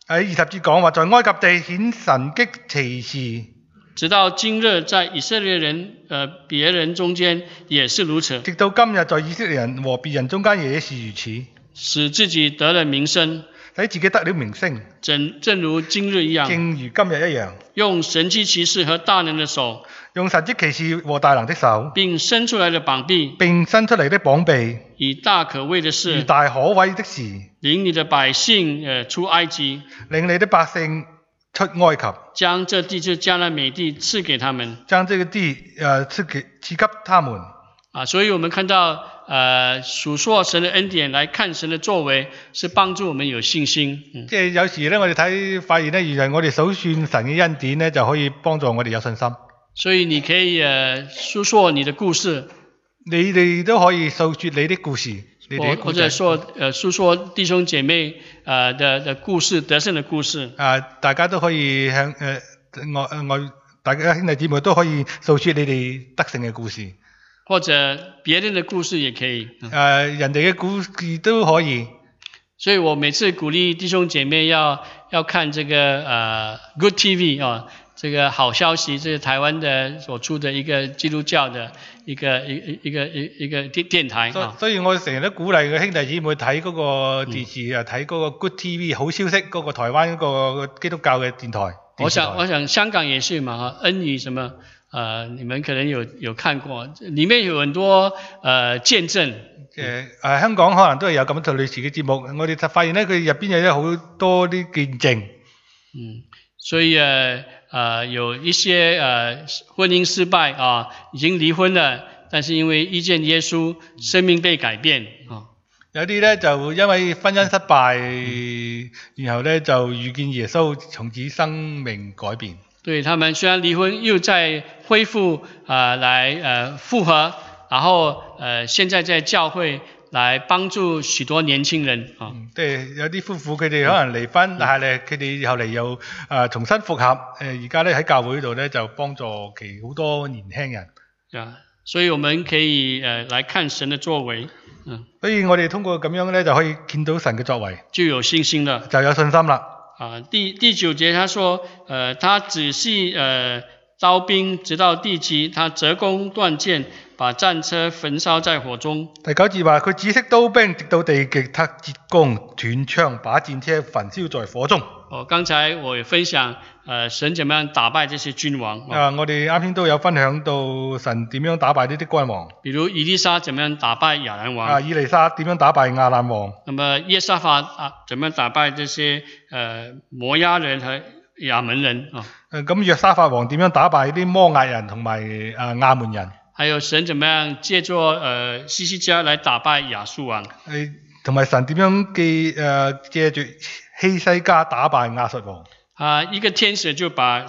喺20節講話，在埃及地顯神蹟奇事， 直到今日，在以色列人別人中間也是如此， 直到今日在以色列人和別人中間也是如此， 使自己得了名聲， 使自己得了名聲， 正如今日一樣， 正如今日一樣， 用神蹟奇事和大能的手， 用神蹟奇事和大能的手， 並伸出來的膀臂， 並伸出嚟的膀臂， 以大可畏的事， 如大可畏的事， 領你的百姓出埃及， 令你的百姓出埃及， 將這地就是迦南美地賜給他們， 將這個地賜給他們。 所以我們看到數說神的恩典來看神的作為，是幫助我們有信心。 即係有時咧，我哋發現咧，原來我哋數算神嘅恩典咧，就可以幫助我哋有信心。 所以你可以訴說你的故事， 你哋都可以訴說你的故事， 或者訴說弟兄姐妹的故事，得勝的故事。 大家都可以向大家兄弟姊妹都可以訴說你哋得勝嘅故事， 或者別人的故事也可以。 人哋嘅故事都可以。 所以我每次鼓勵弟兄姐妹要看這個Good TV 這個好消息，這是台灣的所出的一個基督教的一個電台。 所以我成日都鼓勵個兄弟姊妹睇嗰個電視睇嗰個 Good TV 好消息嗰個台灣嗰個基督教嘅電台。我想香港也是嘛，恩語什麼你們可能有看過，裡面有很多見證。 香港可能都係有咁類似嘅節目，我哋就發現咧，佢入邊有好多啲見證。 所以有一些婚姻失敗已經離婚了，但是因為遇見耶穌，生命被改變。 有啲咧就因為婚姻失敗，然後咧就遇見耶穌，從此生命改變。 對，他們雖然離婚，又再恢復來復合，然後現在在教會來幫助許多年輕人。 即係有啲夫婦佢哋可能離婚，但係咧佢哋後嚟又重新復合，而家咧喺教會度咧就幫助其好多年輕人。 所以我們可以來看神的作為。 所以我哋通過咁樣咧就可以見到神嘅作為， 就有信心了， 就有信心啦。 第9節他說，他仔細刀兵，直到地極，他折弓斷箭，把戰車焚燒在火中。第 9節話佢仔細刀兵，直到地極，他折弓斷槍，把戰車焚燒在火中。 剛才我也分享神怎麼樣打敗這些君王。 我哋啱先都有分享到神點樣打敗呢啲君王。比如以利沙怎麼樣打敗亞蘭王。 以利沙點樣打敗亞蘭王。 那麼耶沙法怎麼樣打敗這些摩押人和亞門人。 咁約沙法王點樣打敗啲摩押人同埋亞門人。還有神怎麼樣借助西西家來打敗亞述王。 同埋神點樣借住希西家打敗亞述王。 一個天使就把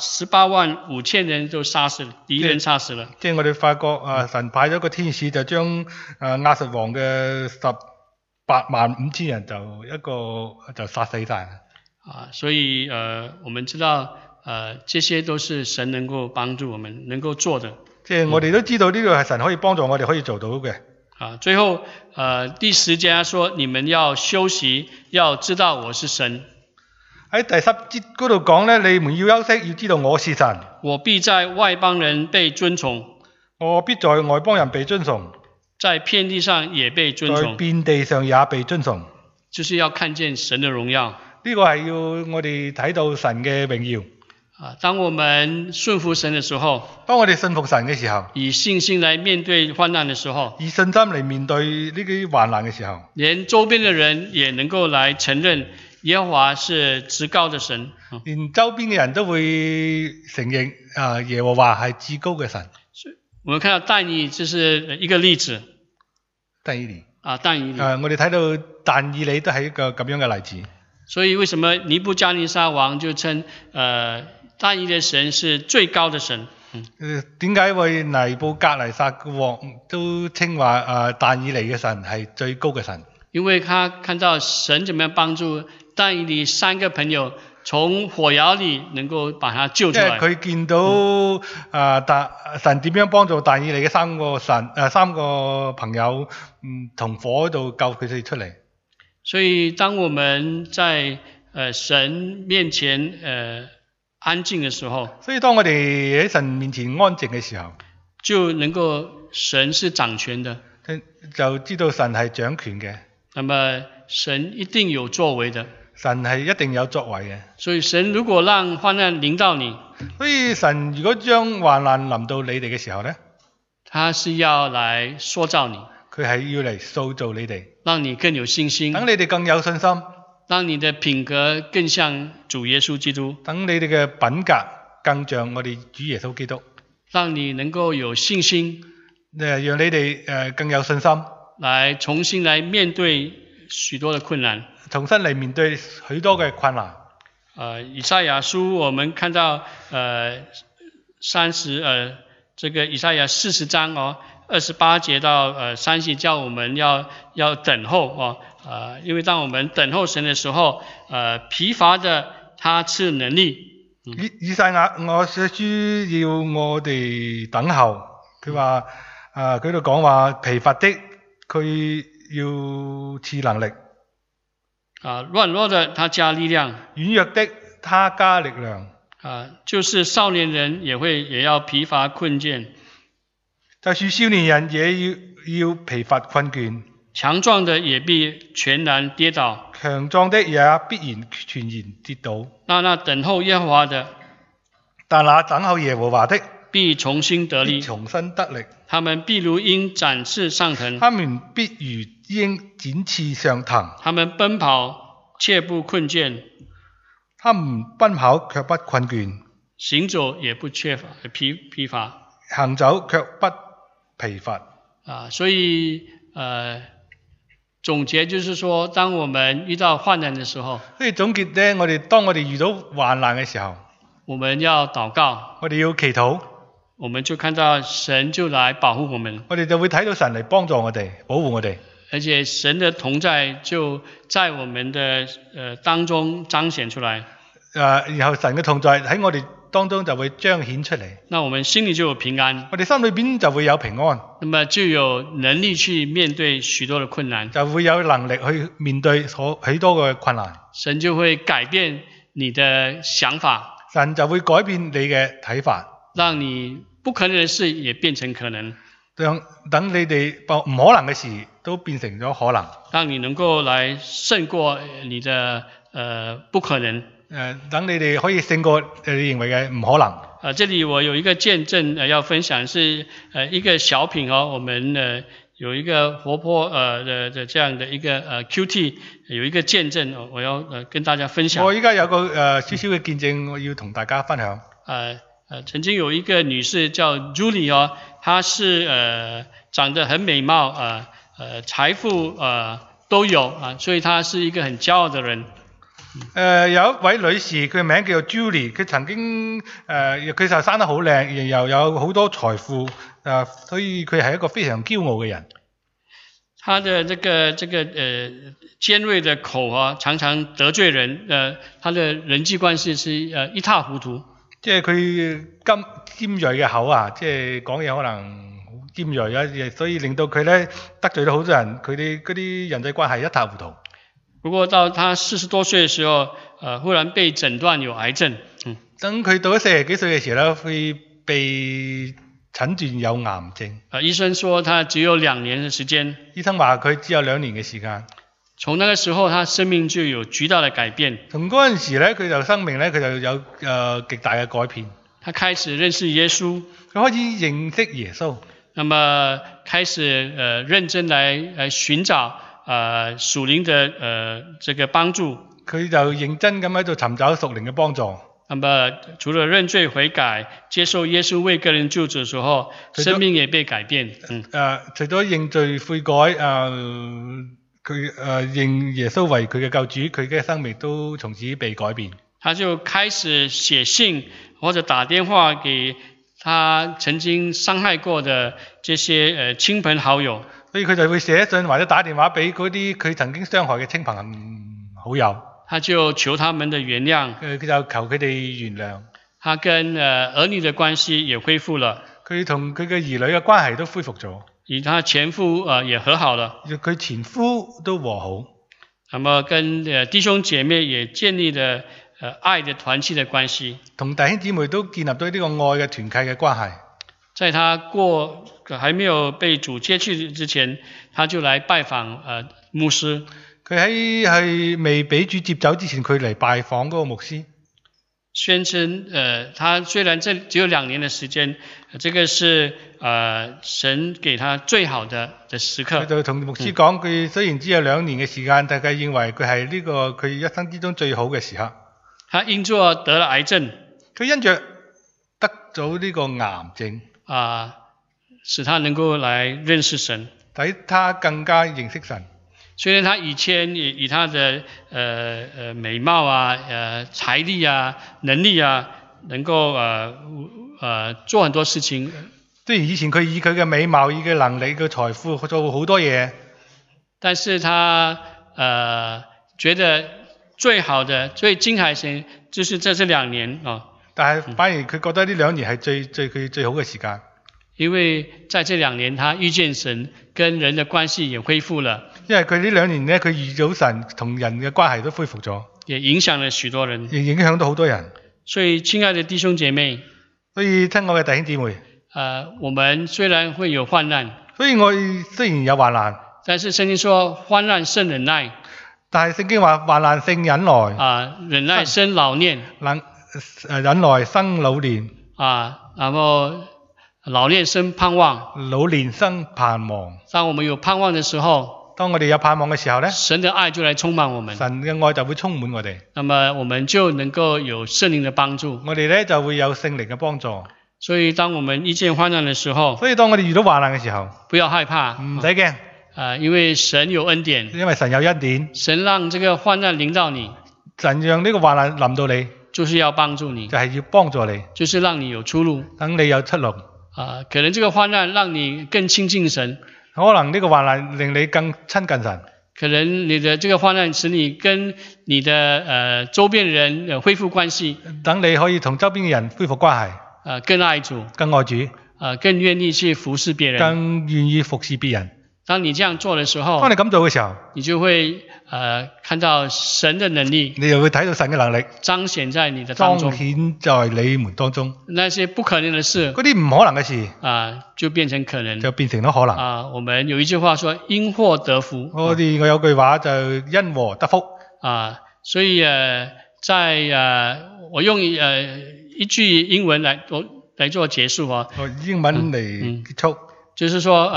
185000人都殺死了，敵人殺死了。 即係我哋發覺神派咗個天使就將亞述王嘅185000人就殺死晒。 所以我們知道這些都是神能夠幫助我們能夠做的。 即係我哋都知道呢個係神可以幫助我哋可以做到嘅。 最後第10節說，你們要休息，要知道我是神。 喺第10節嗰度講咧，你們要休息，要知道我是神。 我必在外邦人被尊崇。 我必在外邦人被尊崇。 在遍地上也被尊崇。 在遍地上也被尊崇。 就是要看見神的榮耀。 呢個係要我哋睇到神嘅榮耀。 當我們順服神的時候， 當我哋信服神嘅時候， 以信心來面對患難的時候， 以信心嚟面對呢啲患難嘅時候， 連周邊的人也能夠來承認耶和華是至高的神。 連周邊嘅人都會承認耶和華係至高嘅神。 我們看到但以理這是一個例子。 但以理。 但以理。 我哋睇到但以理都係一個咁樣嘅例子。 所以為什麼尼布加尼撒王就稱但以理的神是最高的神？ 點解會尼布甲尼撒王都稱話但以理嘅神係最高嘅神？ 因為他看到神怎麼樣幫助但以理3個朋友從火窯裏能夠把他救出來。 佢見到神點樣幫助但以理嘅3個朋友從火度救佢哋出嚟。 所以當我們在神面前安靜的時候， 所以當我哋喺神面前安靜嘅時候， 就能夠神是掌權的， 就知道神係掌權嘅。 那麼神一定有作為的， 神係一定有作為嘅。 所以神如果讓患難臨到你， 所以神如果將患難臨到你哋嘅時候呢， 他是要來塑造你， 佢係要嚟塑造你哋， 讓你更有信心， 等你哋更有信心， 讓你的品格更像主耶穌基督， 等你哋嘅品格更像我哋主耶穌基督， 讓你能夠有信心， 讓你哋更有信心， 來重新來面對許多的困難， 重新嚟面對許多嘅困難。 以賽亞書我們看到這個以賽亞40章28節到30叫我們要等候因為當我們等候神的時候，疲乏的他賜能力。 以賽亞我寫書要我哋等候，佢話佢度講話疲乏的佢要賜能力。 軟弱的他加力量， 軟弱的他加力量。 就是少年人也要疲乏困倦， 就是少年人也要疲乏困倦。 強壯的也必全然跌倒， 強壯的也必然全然跌倒。 那等候耶和華的， 但那等候耶和華的必重新得力， 重新得力。 他們必如鷹展翅上騰， 他們必如鷹展翅上騰。 他們奔跑卻不困倦， 他們奔跑卻不困倦， 行走也不疲乏， 行走卻不疲乏。 所以總結就是說，當我們遇到患難的時候， 所以總結呢，當我哋遇到患難嘅時候， 我們要禱告， 我哋要祈禱， 我們就看到神就來保護我們， 我哋就會睇到神嚟幫助我哋，保護我哋。 而且神的同在就在我們的當中彰顯出來。 然後神嘅同在喺我哋當中就會彰顯出嚟。那我們心裏就有平安， 我哋心裏邊就會有平安。 那麼就有能力去面對許多的困難， 就會有能力去面對許多嘅困難。 神就會改變你的想法， 神就會改變你嘅睇法， 讓你不可能的事也變成可能， 等你哋唔可能嘅事都變成咗可能， 讓你能夠來勝過你的不可能。 等你哋可以勝過你認為嘅唔可能。 這裡我有一個見證要分享，是一個小品我們有一個活潑的這樣的一個QT， 有一個見證我要跟大家分享。 我依家有個少少嘅見證，我要同大家分享。 曾經有一個女士叫 Julie 她是長得很美貌財富都有所以她是一個很驕傲的人。 有一位女士，佢名叫做 Julie， 佢曾經佢就生得好靚，又有好多財富，所以佢係一個非常驕傲嘅人。 他的這個尖銳的口常常得罪人，他的人際關係是一塌糊塗。即係佢尖銳嘅口即係講嘢可能好尖銳所以令到佢咧得罪咗好多人，佢哋嗰啲人際關係一塌糊塗。 不過到他40多歲的時候，忽然被診斷有癌症。 等佢到咗40幾歲嘅時候咧，會被診斷有癌症。 醫生說他只有2年的時間。 醫生話佢只有2年嘅時間。 從那個時候，他生命就有巨大的改變。 從嗰陣時咧，佢就生命咧，佢就有極大嘅改變。 他開始認識耶穌。 佢開始認識耶穌。 那麼開始認真來尋找屬靈的這個幫助， 佢就認真咁喺度尋找屬靈嘅幫助。 那麼除了認罪悔改、接受耶穌為個人救主的時候，生命也被改變。 除咗認罪悔改，佢認耶穌為佢嘅救主，佢嘅生命都從此被改變。 他就開始寫信或者打電話給他曾經傷害過的這些親朋好友。 所以佢就會寫信或者打電話俾嗰啲佢曾經傷害嘅親朋好友。 他就求他們的原諒。 佢就求佢哋原諒。 他跟兒女的關係也恢復了。 佢同佢嘅兒女嘅關係都恢復咗。 與他前夫也和好了。 佢前夫都和好。 那麼跟弟兄姐妹也建立了愛的團契的關係。 同弟兄姊妹都建立到呢個愛嘅團契嘅關係。 在他還沒有被主接去之前，他就來拜訪牧師。 佢喺未俾主接走之前，佢嚟拜訪嗰個牧師。 宣稱他雖然這只有2年的時間，這個是神給他最好的時刻。 佢就同牧師講，佢雖然只有2年嘅時間，但佢認為佢係呢個佢一生之中最好嘅時刻。 他因着得了癌症， 佢因着得咗呢個癌症， 使他能夠來認識神， 使他更加認識神。 雖然他以前以他的美貌財力能力能夠做很多事情。 雖然以前佢以佢嘅美貌、以佢能力、嘅財富做好多嘢，但是他覺得最好的、最精彩嘅就是這2年但係反而佢覺得呢2年係佢最好嘅時間。 因為在這2年，他遇見神，跟人的關係也恢復了。 因為佢呢2年呢，佢遇到神同人嘅關係都恢復咗， 也影響了許多人， 亦影響到好多人。 所以，親愛的弟兄姐妹， 所以親愛嘅弟兄姊妹， 我們雖然會有患難， 所以我雖然有患難， 但是聖經說患難生忍耐， 但係聖經話患難生忍耐， 忍耐生老練， 忍耐生老練， 然後老練生盼望， 老練生盼望。 當我們有盼望的時候， 當我哋有盼望嘅時候呢， 神的愛就來充滿我們， 神嘅愛就會充滿我哋。 那麼我們就能夠有聖靈的幫助， 我哋呢就會有聖靈嘅幫助。 所以當我們遇見患難的時候， 所以當我哋遇到患難嘅時候， 不要害怕， 唔使驚， 因為神有恩典， 因為神有恩典， 神讓這個患難臨到你， 神讓呢個患難臨到你， 就是要幫助你， 就係要幫助你， 就是讓你有出路， 等你有出路。 可能這個患難讓你更親近神， 可能呢個患難令你更親近神， 可能你的這個患難使你跟你的周邊人恢復關係， 等你可以同周邊嘅人恢復關係， 更愛主， 更愛主， 更願意去服侍別人， 更願意服侍別人。 當你這樣做的時候， 當你咁做嘅時候， 你就會看到神的能力， 你就會睇到神嘅能力彰顯在你的當中， 彰顯在你們當中。 那些不可能的事， 嗰啲唔可能嘅事， 就變成可能， 就變成咗可能。 我們有一句話說，因禍得福。 我有句話就因禍得福。 所以我用一句英文來做結束英文嚟結束， 就是說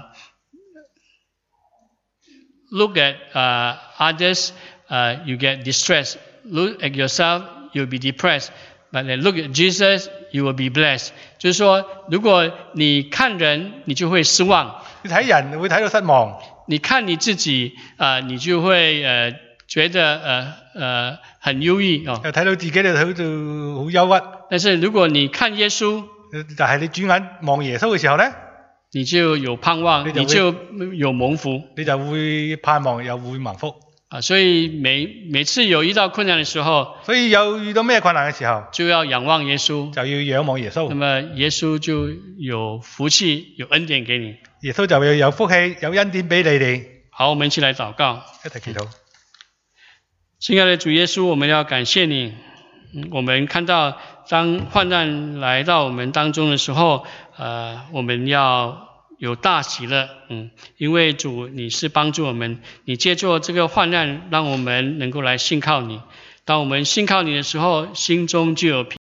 look at others, you get distressed. Look at yourself, you'll be depressed. But look at Jesus, you will be blessed. 就是說，如果你看人，你就會失望。 你睇人會睇到失望。 你看你自己，你就會覺得很憂鬱哦。 睇到自己就睇到好憂鬱。 但是如果你看耶穌， 但係你轉眼望耶穌嘅時候呢， 你就有盼望，你就有蒙福， 你就會盼望又會蒙福。 所以每次有遇到困難的時候， 所以有遇到咩困難嘅時候， 就要仰望耶穌， 就要仰望耶穌。 那麼耶穌就有福氣，有恩典給你。 耶穌就會有福氣，有恩典俾你哋。 好，我們一起來禱告， 一齊祈禱。 親愛的主耶穌，我們要感謝你。我們看到當患難來到我們當中的時候，我們要有大喜樂，因為主你是幫助我們，你借助這個患難，讓我們能夠來信靠你。當我們信靠你的時候，心中就有平安。